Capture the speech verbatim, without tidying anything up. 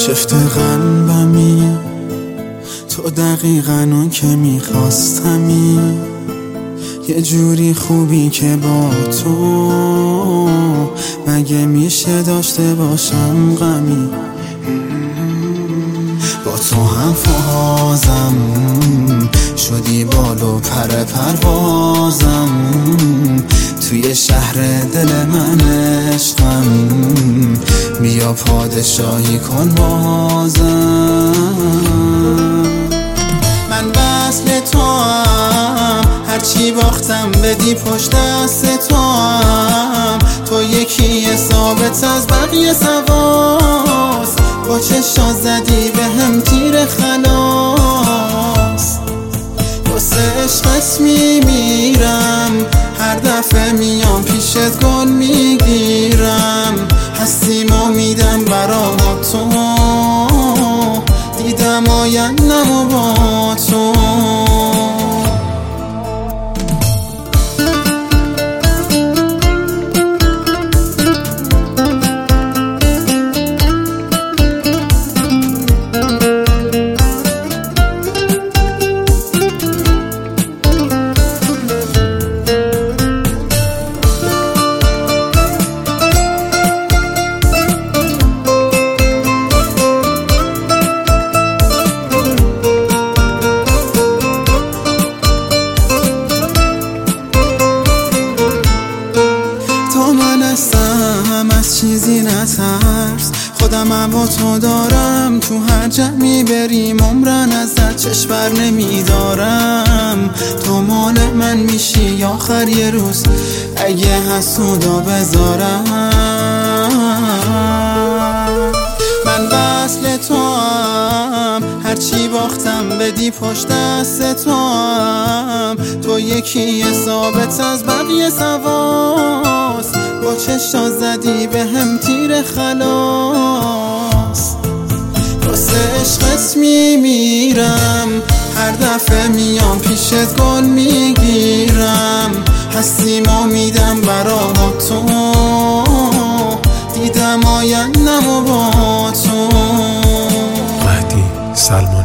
شکفته قلبمی، تو دقیقاً اون که میخواستمی، یه جوری خوبی که با تو مگه میشه داشته باشم غمی. با تو هم فازم شدی بال و پر پروازم، توی شهر دل من عشقم، بیا پادشاهی کن بازم. من وصل تو هم، هرچی باختم بدی پشت دست تو هم، تو یکی ثابت از بقیه سواست، با چشا زدی به هم تیر خلاص. واسه عشقت میمیرم، هر دفعه میام پیشت گل میگیرم، هستیم امیدم برا تو، دیدم آیندم و با تو. از چیزی نترس، خودم با تو دارم، تو هر جمعی بریم عمرن ازت چشم بر نمیدارم. تو مال من میشی آخر یه روز اگه حسودا بذارم. من وصل تو هم، هرچی باختم بدی پشت دست تو هم، تو یکی ثابت از بقیه سواست، با چشا زدی به هم تیر خلاص. واسه عشقت میمیرم، هر دفعه میام پیشت گل میگیرم، هستیم امیدم برا تو، دیدم آیندم و با تو. مهدی سلمان